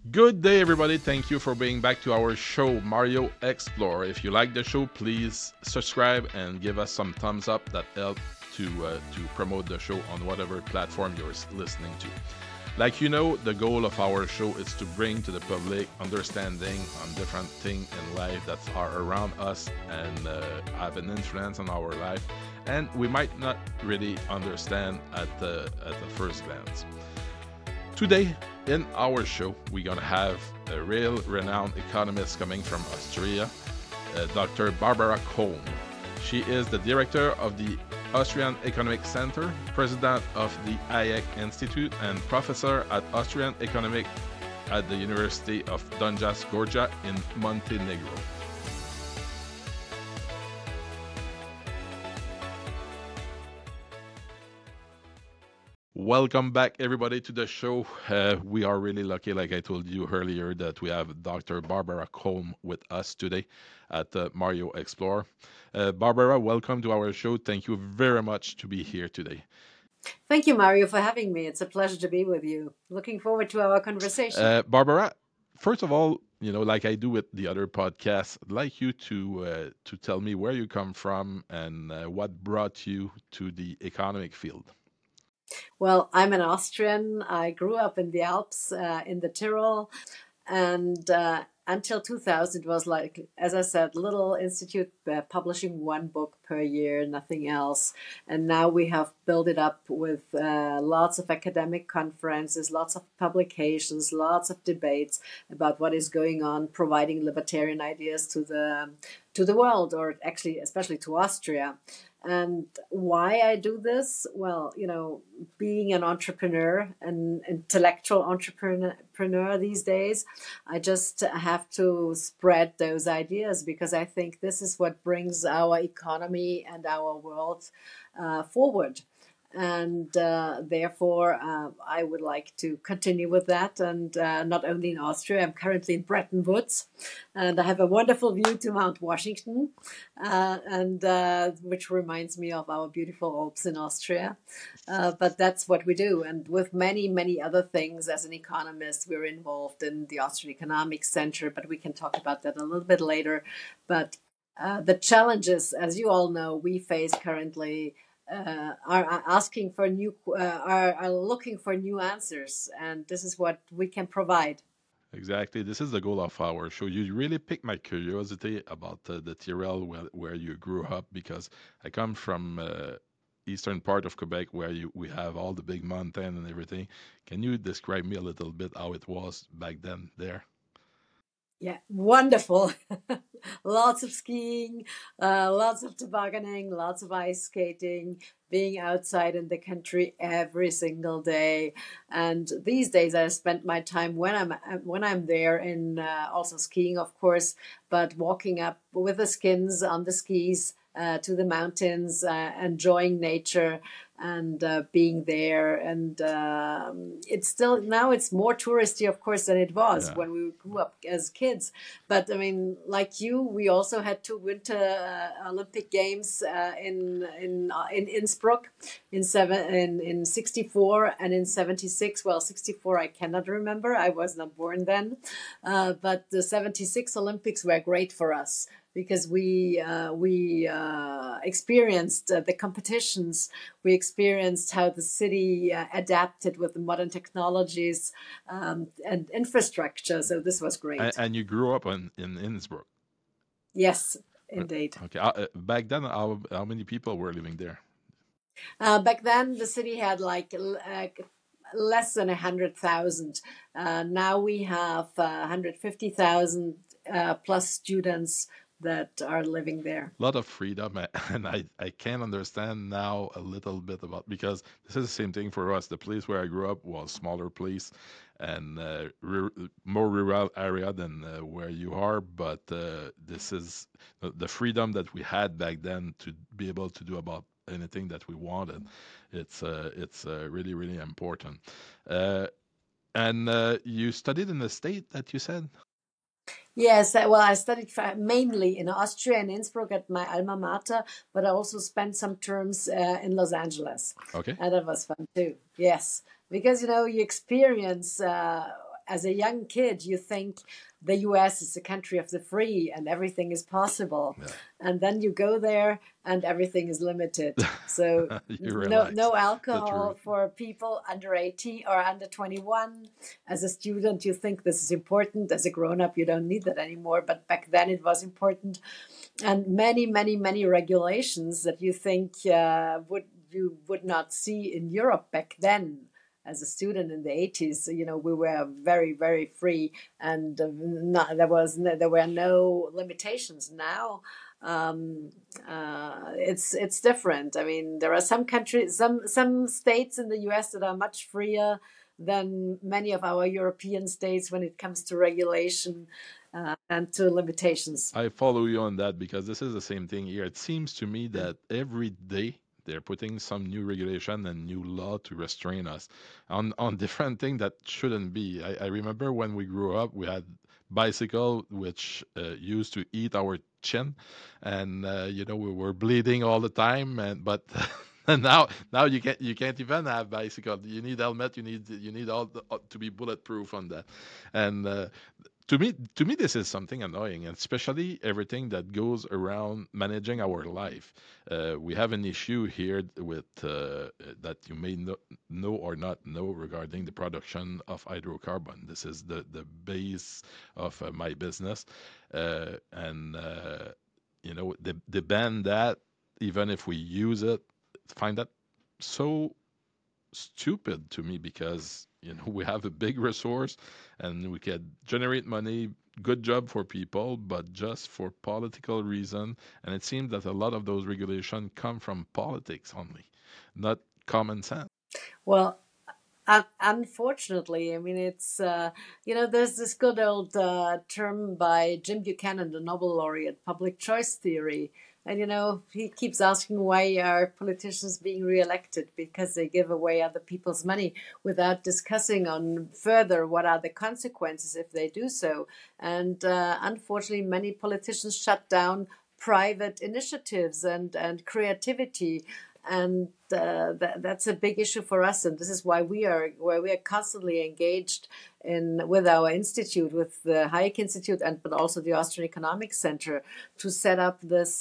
Good day, everybody. Thank you for being back to our show, Mario Explore. If you like the show, please subscribe and give us some thumbs up. That helps to promote the show on whatever platform you're listening to. Like you know, the goal of our show is to bring to the public understanding on different things in life that are around us and have an influence on our life, and we might not really understand at the first glance. Today, in our show, we're going to have a real renowned economist coming from Austria, Dr. Barbara Kohln. She is the director of the Austrian Economic Center, president of the Hayek Institute, and professor at Austrian Economic at the University of Donjas Gorja in Montenegro. Welcome back, everybody, to the show. We are really lucky, like I told you earlier, that we have Dr. Barbara Kohln with us today at Mario Explore. Barbara, welcome to our show. Thank you very much to be here today. Thank you, Mario, for having me. It's a pleasure to be with you. Looking forward to our conversation. Barbara, first of all, like I do with the other podcasts, I'd like you to tell me where you come from and what brought you to the economic field. Well, I'm an Austrian. I grew up in the Alps, in the Tyrol, and until 2000 it was like, as I said, little institute publishing one book per year, nothing else. And now we have built it up with lots of academic conferences, lots of publications, lots of debates about what is going on, providing libertarian ideas to the world, or actually especially to Austria. And why I do this? Well, being an entrepreneur, an intellectual entrepreneur these days, I just have to spread those ideas because I think this is what brings our economy and our world forward. And therefore, I would like to continue with that. And not only in Austria, I'm currently in Bretton Woods, and I have a wonderful view to Mount Washington, and which reminds me of our beautiful Alps in Austria. But that's what we do. And with many, many other things, as an economist, we're involved in the Austrian Economic Center, but we can talk about that a little bit later. But the challenges, as you all know, we face currently are asking for are looking for new answers, and this is what we can provide. Exactly. This is the goal of our show. You really piqued my curiosity about the Tyrol where you grew up because I come from eastern part of Quebec where we have all the big mountain and everything. Can you describe me a little bit how it was back then there? Yeah, wonderful. Lots of skiing, lots of tobogganing, lots of ice skating, being outside in the country every single day. And these days, I spend my time when I'm there in also skiing, of course, but walking up with the skins on the skis. To the mountains, enjoying nature and being there. And it's still now it's more touristy, of course, than it was Yeah. when we grew up as kids. But I mean, like you, we also had two winter Olympic Games in Innsbruck in '64 and in '76. Well, '64 I cannot remember. I was not born then. But the '76 Olympics were great for us because we experienced the competitions. We experienced how the city adapted with the modern technologies and infrastructure. So this was great. And you grew up in Innsbruck. Yes, Uh, indeed. Okay. Back then, how many people were living there? Back then, the city had like less than 100,000. Now we have 150,000 plus students that are living there. A lot of freedom and I can understand now a little bit about because this is the same thing for us. The place where I grew up was smaller place and more rural area than where you are, but this is the freedom that we had back then to be able to do about anything that we wanted. It's really really important. uh, and you studied in the state that you said. Yes, well, I studied mainly in Austria and Innsbruck at my alma mater, but I also spent some terms in Los Angeles, Okay. and that was fun too. Yes, because you experience as a young kid, you think the US is the country of the free and everything is possible. Yeah. And then you go there and everything is limited. So You no realize the alcohol truth. for people under 18 or under 21. As a student, you think this is important. As a grown up, you don't need that anymore. But back then it was important. And many regulations that you think would not see in Europe back then. As a student in the 80s, we were very free, and there were no limitations. Now it's different. I mean, there are some countries, some states in the US that are much freer than many of our European states when it comes to regulation and to limitations. I follow you on that because this is the same thing here. It seems to me that every day they're putting some new regulation and new law to restrain us on different things that shouldn't be. I remember when we grew up, we had bicycle which used to eat our chin, and we were bleeding all the time. And but and now you can't even have bicycle. You need helmet. You need all to be bulletproof on that, and to me this is something annoying, and especially everything that goes around managing our life. We have an issue here with that you may know or not know regarding the production of hydrocarbon. This is the base of my business, and they ban that. Even if we use it, find that so stupid to me, because we have a big resource and we can generate money. Good job for people, but just for political reason. And it seems that a lot of those regulations come from politics only, not common sense. Well, unfortunately, I mean, there's this good old term by Jim Buchanan, the Nobel laureate, public choice theory. And, he keeps asking, why are politicians being reelected? Because they give away other people's money without discussing on further what are the consequences if they do so. And unfortunately, many politicians shut down private initiatives and creativity, and that's a big issue for us. And this is why we are constantly engaged with our institute, with the Hayek Institute, but also the Austrian Economic Center, to set up this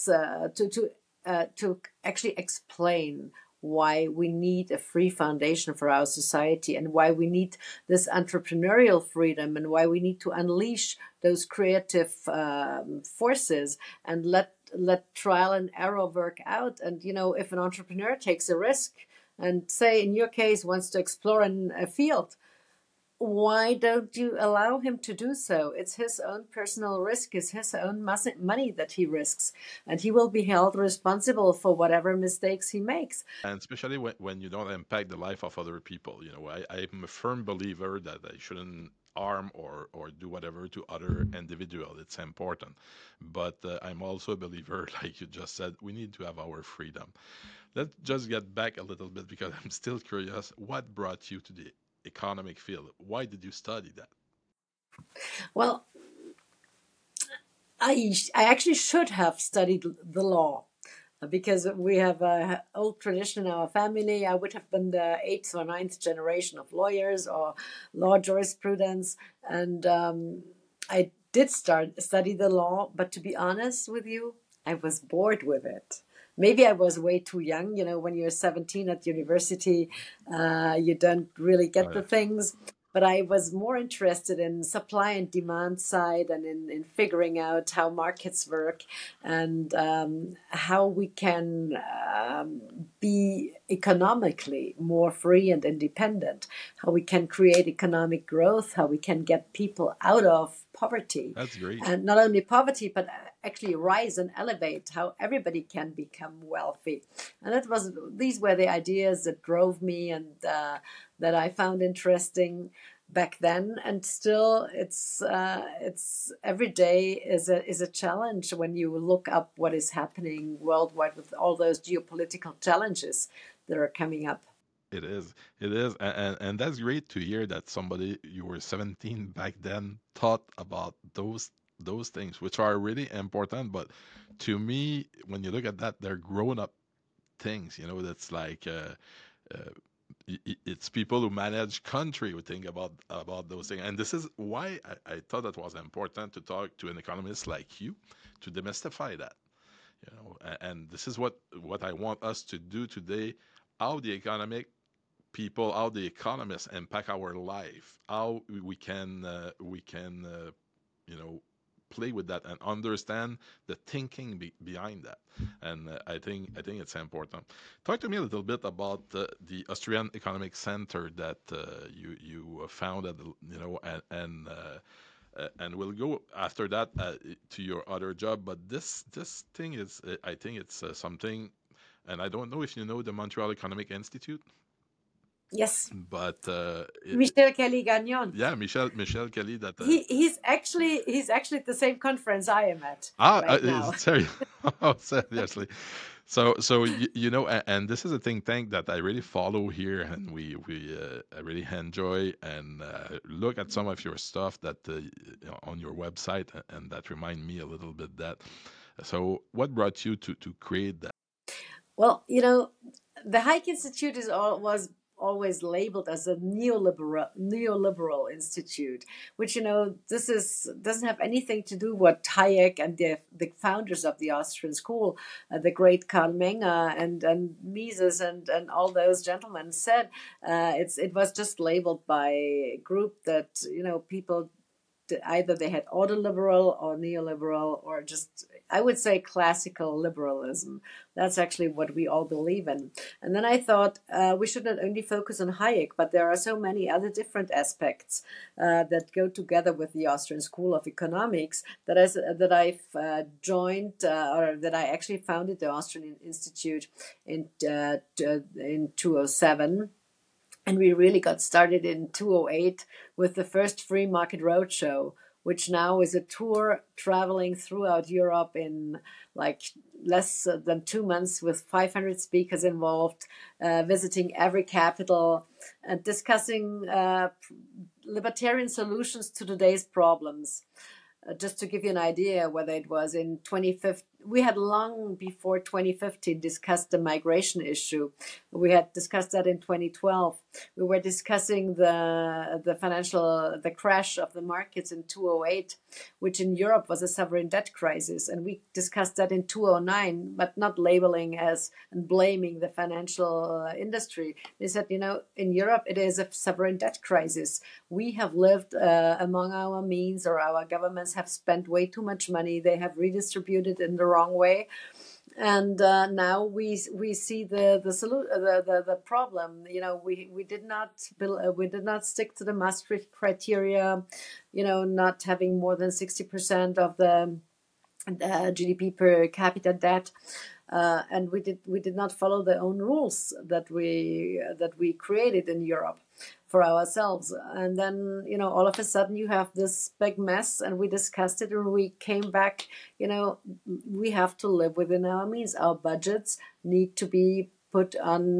to actually explain why we need a free foundation for our society, and why we need this entrepreneurial freedom, and why we need to unleash those creative forces and let trial and error work out. And if an entrepreneur takes a risk and, say in your case, wants to explore in a field, why don't you allow him to do so? It's his own personal risk, it's his own money that he risks, and he will be held responsible for whatever mistakes he makes. And especially when you don't impact the life of other people. I'm a firm believer that I shouldn't harm or do whatever to other individual. It's important. But I'm also a believer, like you just said, we need to have our freedom. Let's just get back a little bit, because I'm still curious. What brought you to the economic field? Why did you study that? Well, I actually should have studied the law, because we have an old tradition in our family. I would have been the eighth or ninth generation of lawyers or law jurisprudence, and I did study the law. But to be honest with you, I was bored with it. Maybe I was way too young. When you're 17 at university, you don't really get the things. But I was more interested in supply and demand side, and in figuring out how markets work, and how we can be economically more free and independent, how we can create economic growth, how we can get people out of poverty. That's great. And not only poverty, but actually rise and elevate, how everybody can become wealthy. And these were the ideas that drove me, and that I found interesting back then. And still, it's every day is a challenge when you look up what is happening worldwide with all those geopolitical challenges that are coming up. It is, and that's great to hear that somebody, you were 17 back then, thought about those things, which are really important. But to me, when you look at that, they're grown up things. That's like uh, it's people who manage country who think about those things, and this is why I thought that was important to talk to an economist like you to demystify that. And this is what I want us to do today. How the economic people, how the economists impact our life, how we can you know play with that and understand the thinking behind that. And I think it's important. Talk to me a little bit about the Austrian Economic Center that you founded, and we'll go after that to your other job. But this thing is, I think it's something, and I don't know if you know the Montreal Economic Institute, Yes, but Michel Kelly-Gagnon. yeah, Michel Kelly. That He's actually at the same conference I am at right now. sorry, oh, seriously. So and this is a think tank that I really follow here, and we I really enjoy and look at some of your stuff that on your website, and that remind me a little bit that. So, what brought you to create that? Well, the Hayek Institute was always labeled as a neoliberal institute, which this doesn't have anything to do what Hayek and the founders of the Austrian school, the great Karl Menger and Mises and all those gentlemen said. It was just labeled by a group that people, either they had ordoliberal or neoliberal, or just, I would say, classical liberalism. That's actually what we all believe in. And then I thought we should not only focus on Hayek, but there are so many other different aspects that go together with the Austrian School of Economics that I've joined, or that I actually founded the Austrian Institute in 2007. And we really got started in 2008 with the first Free Market Roadshow, which now is a tour traveling throughout Europe in like less than 2 months, with 500 speakers involved, visiting every capital and discussing libertarian solutions to today's problems. Just to give you an idea, whether it was in 2015, we had long before 2015 discussed the migration issue. We had discussed that in 2012. We were discussing the crash of the markets in 2008, which in Europe was a sovereign debt crisis. And we discussed that in 2009, but not labeling as and blaming the financial industry. They said, in Europe, it is a sovereign debt crisis. We have lived among our means, or our governments have spent way too much money. They have redistributed in the wrong way. And now we see the problem. We did not stick to the Maastricht criteria. Not having more than 60% of the GDP per capita debt, and we did not follow the own rules that we created in Europe for ourselves. And then all of a sudden you have this big mess, and we discussed it and we came back. We have to live within our means. Our budgets need to be put on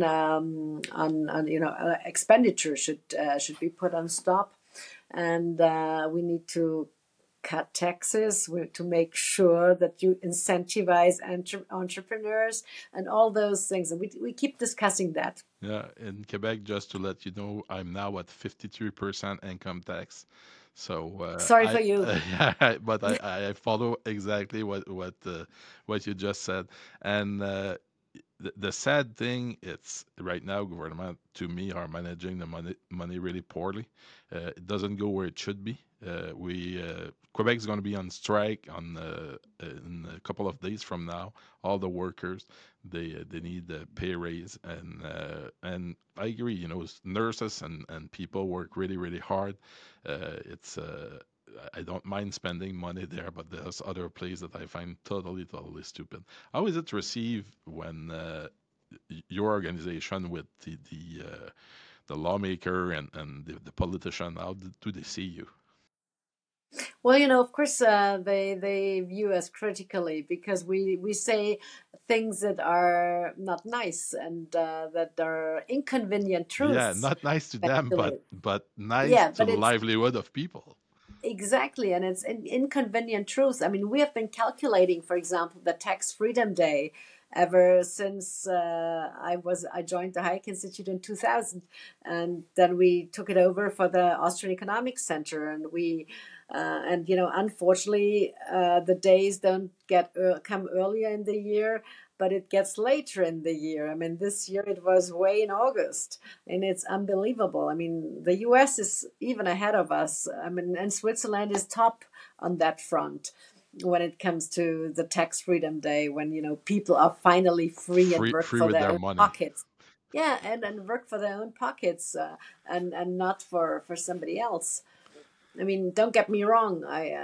expenditure should be put on stop, and we need to cut taxes to make sure that you incentivize entrepreneurs and all those things. And we keep discussing that. Yeah, in Quebec, just to let you know, I'm now at 53% income tax. So Sorry for you. yeah, but I follow exactly what you just said. And the sad thing, it's right now government to me are managing the money really poorly. It doesn't go where it should be. Quebec is going to be on strike in a couple of days from now. All the workers, they need a pay raise, and I agree. Nurses and people work really really hard. It's I don't mind spending money there, but there's other places that I find totally stupid. How is it received when your organization with the lawmaker and the politician? How do they see you? Well, of course, they view us critically because we say things that are not nice and that are inconvenient Yeah, truths. not nice to them, Actually, but nice yeah, to but the it's livelihood of people. exactly, and it's inconvenient truths. I mean, we have been calculating, for example, the Tax Freedom Day ever since I joined the Hayek Institute in 2000, and then we took it over for the Austrian Economic Center, and unfortunately, the days don't come earlier in the year, but it gets later in the year. I mean, this year it was way in August, and it's unbelievable. I mean, the US is even ahead of us. I mean, and Switzerland is top on that front when it comes to the tax freedom day, when people are finally free and work Free for with their their own money. pockets. Yeah, and work for their own pockets, and not for somebody else. I mean, don't get me wrong.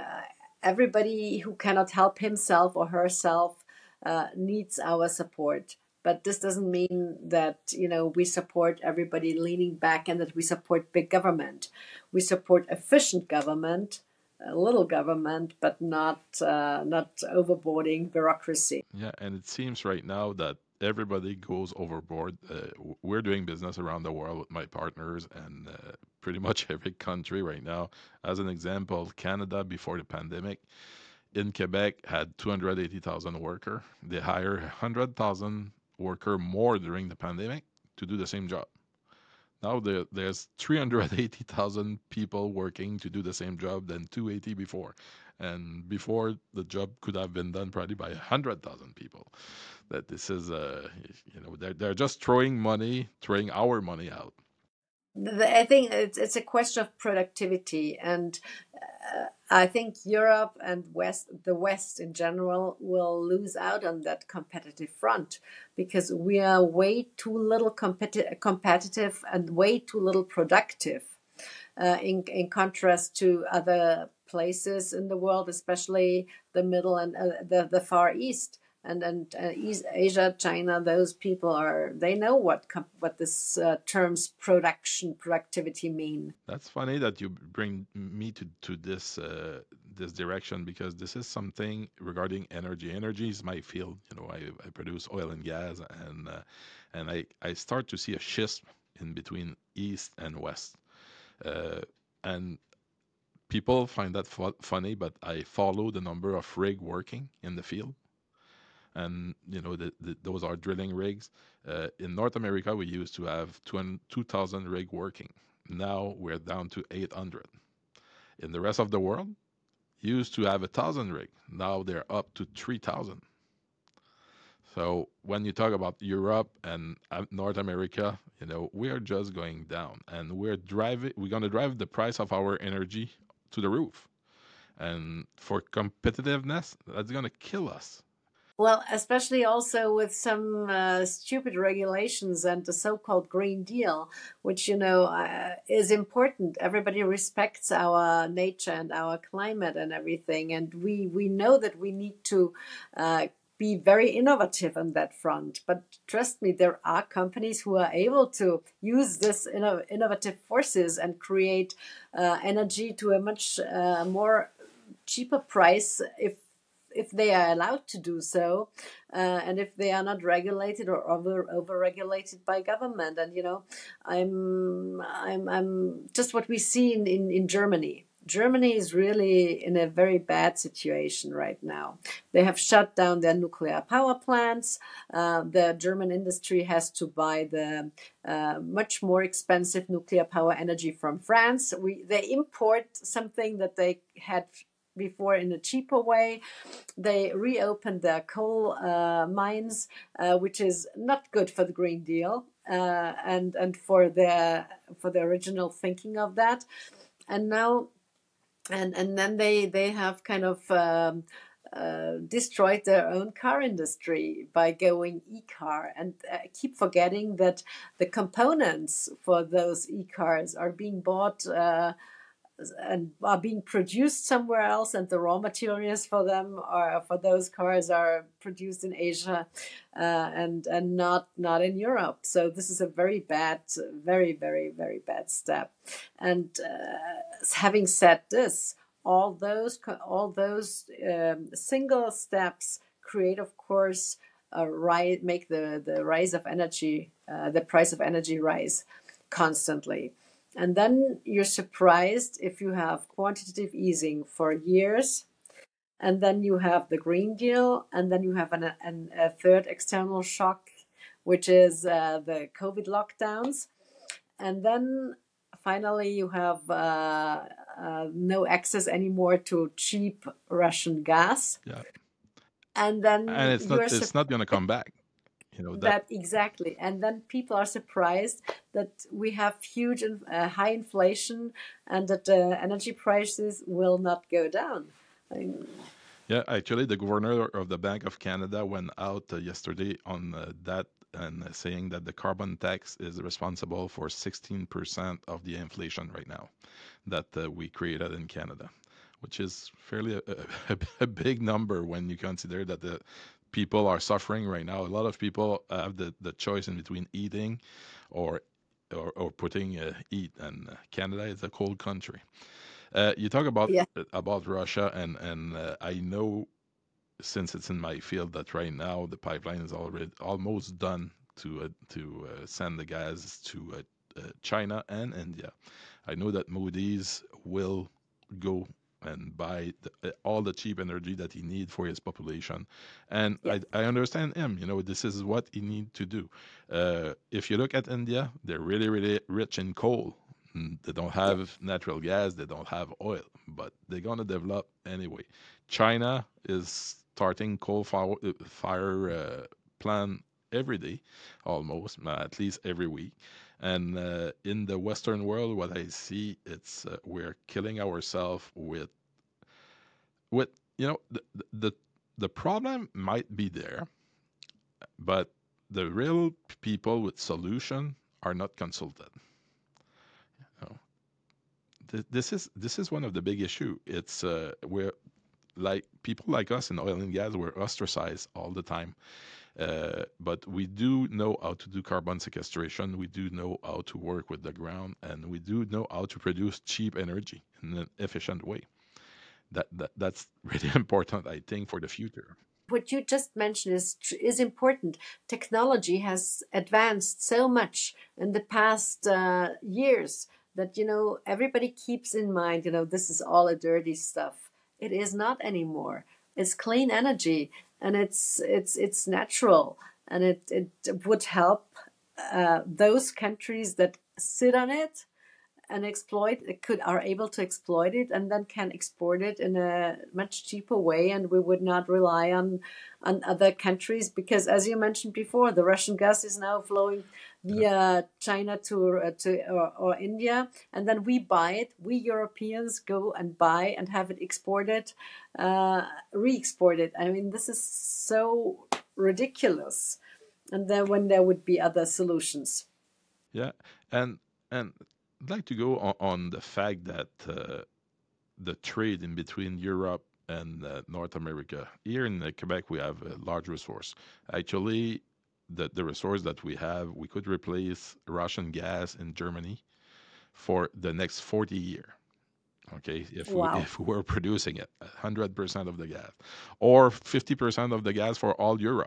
Everybody who cannot help himself or herself needs our support. But this doesn't mean that we support everybody leaning back and that we support big government. We support efficient government, a little government, but not overboarding bureaucracy. Yeah, and it seems right now that everybody goes overboard. We're doing business around the world with my partners and pretty much every country right now. As an example, Canada before the pandemic in Quebec had 280,000 worker. They hired 100,000 worker more during the pandemic to do the same job. Now there's 380,000 people working to do the same job than 280 before. And before, the job could have been done probably by 100,000 people. That this is, they're just throwing our money out. I think it's a question of productivity, and I think Europe and the West in general, will lose out on that competitive front because we are way too little competitive and way too little productive. In contrast to other places in the world, especially the Middle and the Far East. East Asia, China, those people they know what this terms productivity mean. That's funny that you bring me to this direction because this is something regarding energy. Energy is my field. I produce oil and gas, and I start to see a shift in between East and West. And people find that funny, but I follow the number of rig working in the field, and those are drilling rigs. In North America, we used to have 2,000 rig working. Now we're down to 800. In the rest of the world, used to have 1,000 rig. Now they're up to 3,000. So when you talk about Europe and North America, we are just going down, and we're going to drive the price of our energy to the roof. And for competitiveness, that's going to kill us. Well, especially also with some stupid regulations and the so-called Green Deal, which is important. Everybody respects our nature and our climate and everything, and we know that we need to be very innovative on that front. But trust me, there are companies who are able to use this innovative forces and create energy to a much more cheaper price if they are allowed to do so, and if they are not regulated or over regulated by government. And I'm just what we see in Germany. Germany is really in a very bad situation right now. They have shut down their nuclear power plants. The German industry has to buy the much more expensive nuclear power energy from France. They import something that they had before in a cheaper way. They reopened their coal mines, which is not good for the Green Deal and for the original thinking of that. And now, and then they have kind of destroyed their own car industry by going e-car, and keep forgetting that the components for those e-cars are being bought and are being produced somewhere else, and the raw materials for them for those cars are produced in Asia and not in Europe. So this is a very bad, very, very, very bad step. And having said this, all those single steps create, of course, make the rise of energy, the price of energy rise constantly. And then you're surprised if you have quantitative easing for years, and then you have the Green Deal, and then you have a third external shock, which is the COVID lockdowns, and then finally you have no access anymore to cheap Russian gas, Yeah, and and then you're it's not going to come back. You know that. that exactly, and then people are surprised that we have huge high inflation and that energy prices will not go down. I mean, Yeah, actually, the governor of the Bank of Canada went out yesterday on that and saying that the carbon tax is responsible for 16% of the inflation right now that we created in Canada, which is fairly a big number when you consider that the people are suffering right now. A lot of people have the choice in between eating or or putting eat, and Canada is a cold country. You talk yeah, about Russia, and I know since it's in my field that right now the pipeline is already almost done to send the gas to China and India. I know that Moody's will go and buy all the cheap energy that he needs for his population, and yeah, I understand him. You know, this is what he need to do. If you look at India, they're really rich in coal. They don't yeah, have natural gas, they don't have oil, but they're gonna develop anyway. China is starting fire plant every day, almost, at least every week. And in the Western world, what I see, it's we're killing ourselves with you know the problem might be there, but the real people with solution are not consulted. You know, this is one of the big issue. It's we're like people like us in oil and gas, we're ostracized all the time. But we do know how to do carbon sequestration. We do know how to work with the ground, and we do know how to produce cheap energy in an efficient way. That's really important, I think, for the future. what you just mentioned is important. Technology has advanced so much in the past years that everybody keeps in mind, this is all a dirty stuff. It is not anymore. It's clean energy, and it's natural, and it would help those countries that sit on it and are able to exploit it, and then can export it in a much cheaper way, and we would not rely on other countries, because as you mentioned before, the Russian gas is now flowing Yeah, via China or India, and then we buy it. We Europeans go and buy and have it exported, re-exported. I mean, this is so ridiculous. And then when there would be other solutions. yeah, and I'd like to go on the fact that the trade in between Europe and North America. Here in Quebec, we have a large resource. Actually, the resource that we have, we could replace Russian gas in Germany for the next 40 years. Okay, if we Wow. if we were producing it 100% of the gas, or 50% of the gas for all Europe.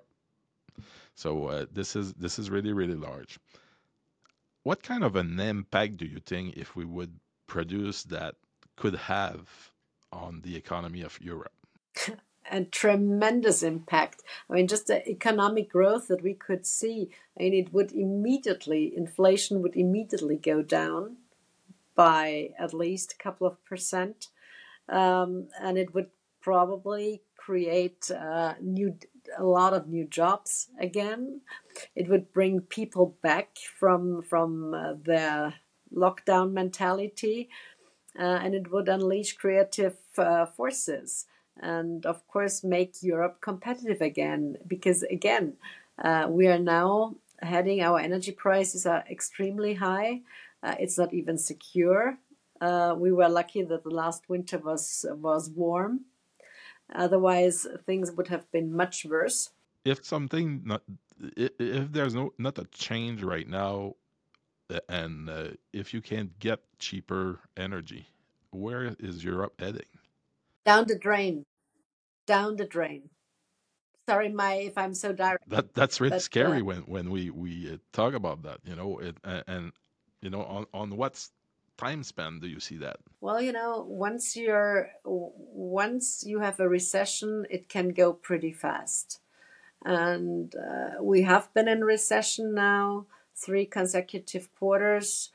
So this is really large. What kind of an impact do you think if we would produce that could have on the economy of Europe? And tremendous impact. I mean, just the economic growth that we could see. I mean, inflation would immediately go down by at least a couple of percent, and it would probably create a lot of new jobs again. It would bring people back from their lockdown mentality, and it would unleash creative forces, and of course make Europe competitive again. Because again, we are now heading our energy prices are extremely high. It's not even secure. We were lucky that the last winter was warm. Otherwise, things would have been much worse. If something not if there's not a change right now, and if you can't get cheaper energy, where is Europe heading? Down the drain, down the drain. Sorry, if I'm so direct, That's really but scary when we talk about that. You know it, and on what time span do you see that? Well, once you have a recession, it can go pretty fast. And we have been in recession now, 3 consecutive quarters,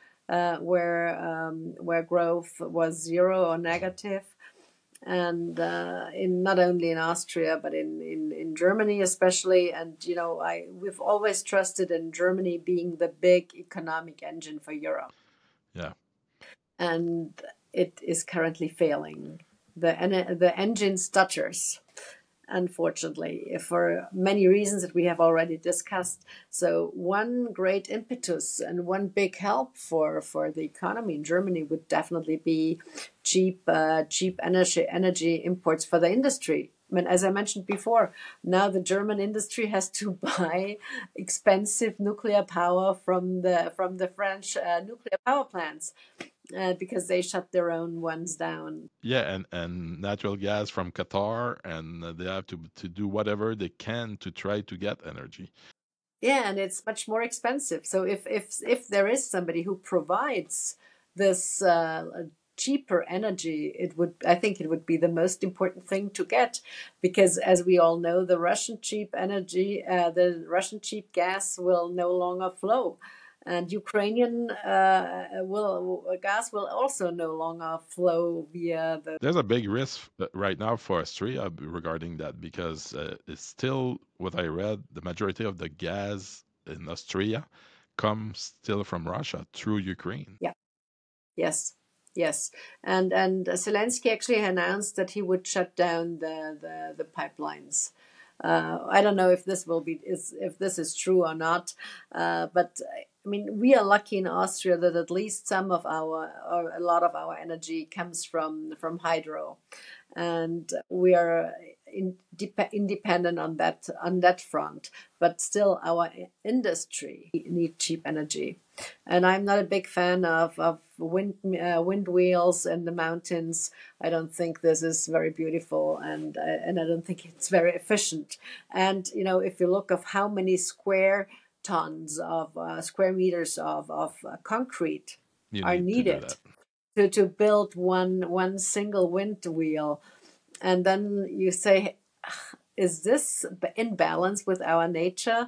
where growth was zero or negative. And in not only in Austria but in Germany especially. And we've always trusted in Germany being the big economic engine for Europe, Yeah. and it is currently failing. The engine stutters, unfortunately, for many reasons that we have already discussed. So one great impetus and one big help for the economy in Germany would definitely be cheap energy imports for the industry. I mean, as I mentioned before, now the German industry has to buy expensive nuclear power from the French nuclear power plants, because they shut their own ones down. Yeah, and natural gas from Qatar, and they have to do whatever they can to try to get energy. Yeah, and it's much more expensive. So if there is somebody who provides this cheaper energy, I think it would be the most important thing to get, because as we all know, the Russian cheap gas will no longer flow, and Ukrainian gas will also no longer flow via the. There's a big risk right now for Austria regarding that, because it's still what I read. The majority of the gas in Austria comes still from Russia through Ukraine. Yeah. Yes. Yes, and Zelensky actually announced that he would shut down the pipelines. I don't know if if this is true or not, but I mean, we are lucky in Austria that at least or a lot of our energy comes from hydro, and we are independent on that front. But still, our industry need cheap energy, and I'm not a big fan of wind wheels in the mountains. I don't think this is very beautiful, and I don't think it's very efficient. And if you look of how many square tons of square meters of concrete You are need to do needed that. to build one single wind wheel, and then you say, is this in balance with our nature?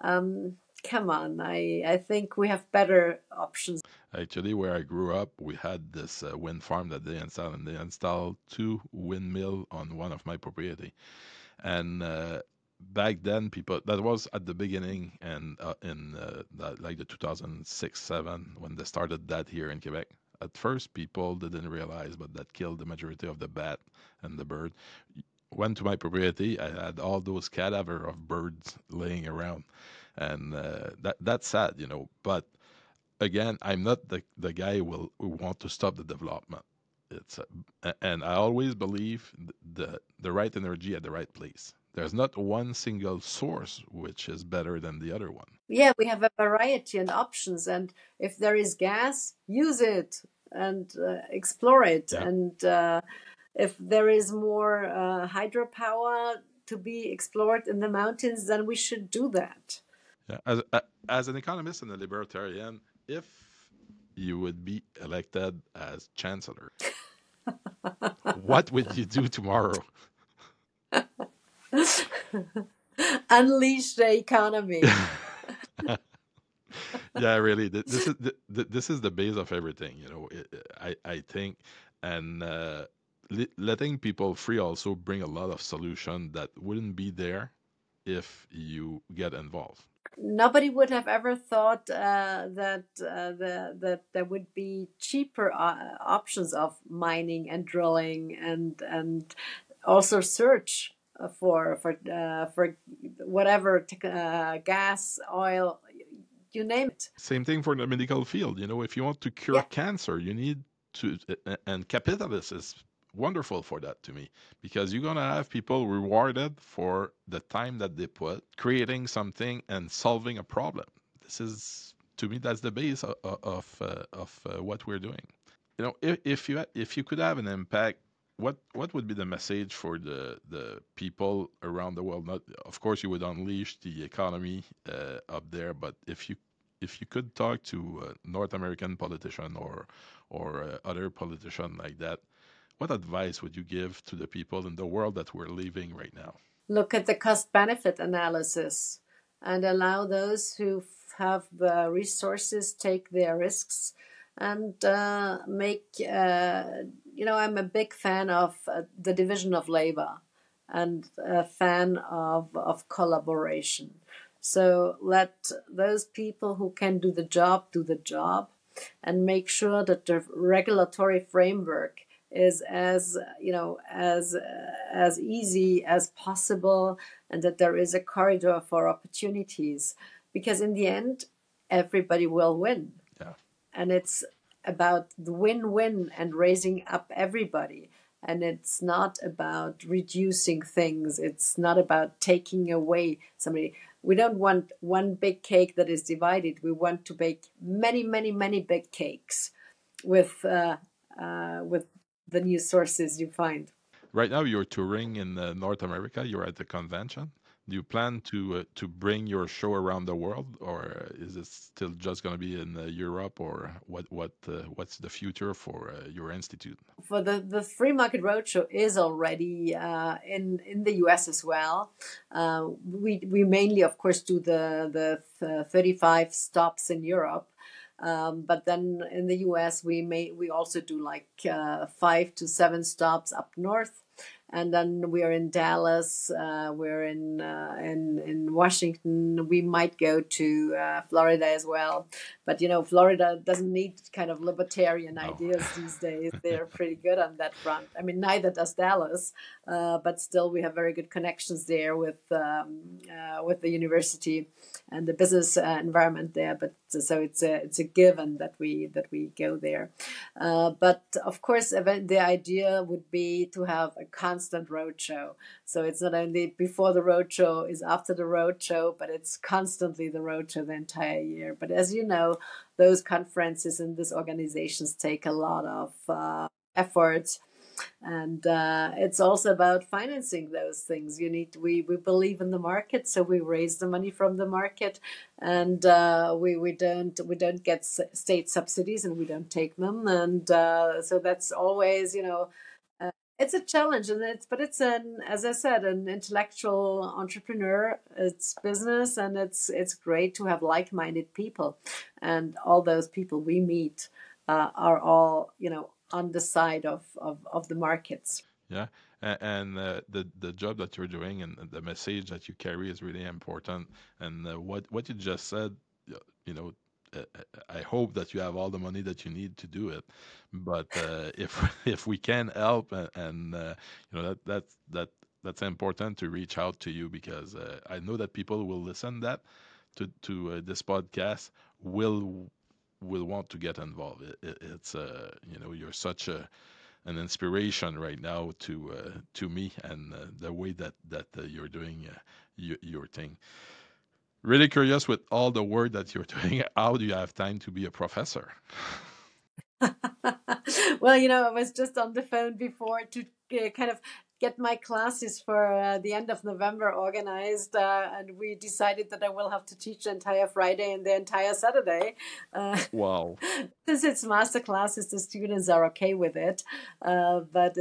Come on, I think we have better options. Actually, where I grew up, we had this wind farm that they installed, and they installed 2 windmill on one of my property. And back then, people, that was at the beginning, and in like the 2006-7, when they started that here in Quebec. At first, people didn't realize, but that killed the majority of the bat and the bird. Went to my property, I had all those cadaver of birds laying around, and that's sad, But again, I'm not the guy who want to stop the development. It's and I always believe the right energy at the right place. There's not one single source which is better than the other one. Yeah, we have a variety and options, and if there is gas, use it and explore it. Yeah, And if there is more hydropower to be explored in the mountains, then we should do that. yeah. As an economist and a libertarian, if you would be elected as chancellor, what would you do tomorrow? Unleash the economy. Yeah, really. This is the base of everything. I think, and letting people free also bring a lot of solution that wouldn't be there if you get involved. Nobody would have ever thought that there would be cheaper options of mining and drilling, and also search for whatever gas, oil, you name it. Same thing for the medical field. If you want to cure Yeah. cancer, you need to, and capitalist is wonderful for that to me, because you're gonna have people rewarded for the time that they put creating something and solving a problem. This is, to me, that's the base of what we're doing. If you could have an impact, what would be the message for the people around the world? Not, of course, you would unleash the economy up there, but if you if you could talk to a North American politician or other politician like that, what advice would you give to the people in the world that we're living right now? Look at the cost benefit analysis and allow those who have the resources take their risks and make I'm a big fan of the division of labor and a fan of collaboration. So let those people who can do the job, and make sure that the regulatory framework is as as easy as possible, and that there is a corridor for opportunities, because in the end everybody will win, Yeah. and it's about the win-win and raising up everybody, and it's not about reducing things, it's not about taking away somebody. We don't want one big cake that is divided. We want to bake many, many, many big cakes with the new sources you find. Right now, you're touring in North America. You're at the convention. Do you plan to bring your show around the world, or is it still just going to be in Europe, or what's the future for your institute? For the Free Market Roadshow is already in the US as well. We mainly, of course, do the 35 stops in Europe. But then in the US, we also do like 5 to 7 stops up north, and then we're in Dallas, we're in Washington. We might go to Florida as well, but Florida doesn't need kind of libertarian No. ideas these days. They're pretty good on that front. I mean, neither does Dallas, but still we have very good connections there with the university and the business environment there. But so it's a given that we go there. But of course, the idea would be to have a constant roadshow. So it's not only before the roadshow, is after the roadshow, but it's constantly the roadshow the entire year. But as you know, those conferences and these organizations take a lot of effort, and it's also about financing those things. We believe in the market, so we raise the money from the market, and we don't get state subsidies, and we don't take them, and so that's always it's a challenge, and it's an, as I said, an intellectual entrepreneur. It's business, and it's great to have like-minded people, and all those people we meet are all on the side of the markets. Yeah, and the job that you're doing and the message that you carry is really important. And what you just said, you know, I hope that you have all the money that you need to do it. But if if we can help, and that's important to reach out to you, because I know that people will listen that to this podcast will want to get involved. It's you're such an inspiration right now to me, and the way that you're doing your thing. Really curious with all the work that you're doing. How do you have time to be a professor? Well, I was just on the phone before to kind of get my classes for the end of November organized, and we decided that I will have to teach the entire Friday and the entire Saturday. Uh, Wow. since it's master classes, the students are okay with it, but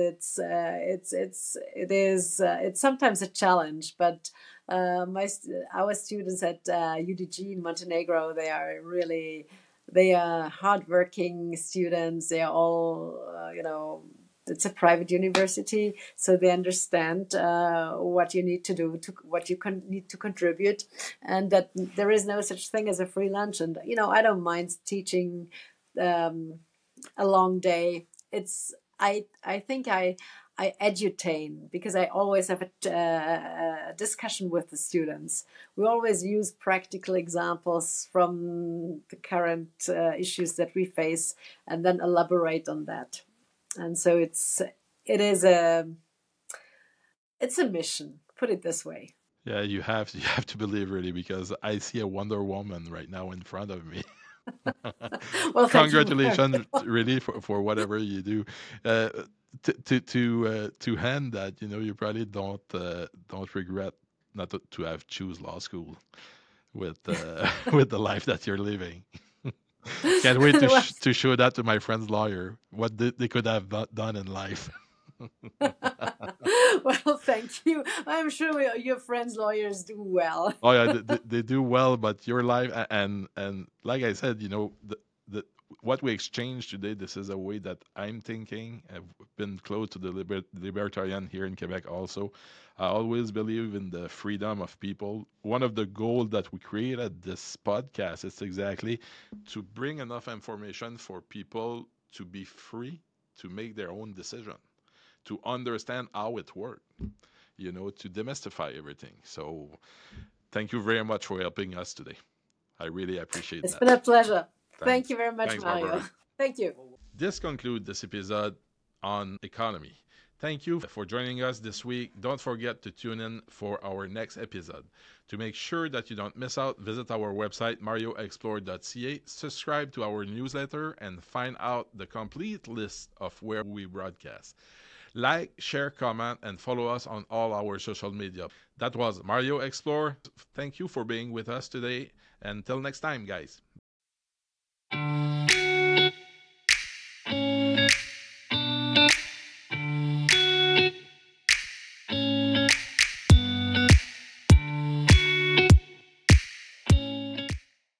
it's sometimes a challenge. But our students at UDG in Montenegro, they are hardworking students. They are all, it's a private university, so they understand what you need to do, what you need to contribute, and that there is no such thing as a free lunch. And I don't mind teaching a long day. I think I edutain, because I always have a discussion with the students. We always use practical examples from the current issues that we face, and then elaborate on that. And so it's a mission. Put it this way. Yeah, you have to believe, really, because I see a Wonder Woman right now in front of me. Well, thank you. Congratulations, really, for whatever you do. Uh, to hand that, you probably don't regret not to have choose law school. with with the life that you're living. Can't wait to Well, to show that to my friend's lawyer what they could have done in life. well, thank you. I'm sure your friends' lawyers do well. Oh yeah, they do well, but your life and like I said, the what we exchanged today. This is a way that I'm thinking. I've been close to the libertarian here in Quebec. Also, I always believe in the freedom of people. One of the goals that we created this podcast is exactly to bring enough information for people to be free to make their own decision, to understand how it works, to demystify everything. So thank you very much for helping us today. I really appreciate It's that. been a pleasure. Thank Thanks. you very much, Thanks, my Mario. brother. Thank you. This concludes this episode on economy. Thank you for joining us this week. Don't forget to tune in for our next episode. To make sure that you don't miss out, visit our website marioexplore.ca, subscribe to our newsletter, and find out the complete list of where we broadcast. Like, share, comment, and follow us on all our social media. That was Mario Explore. Thank you for being with us today. Until next time, guys.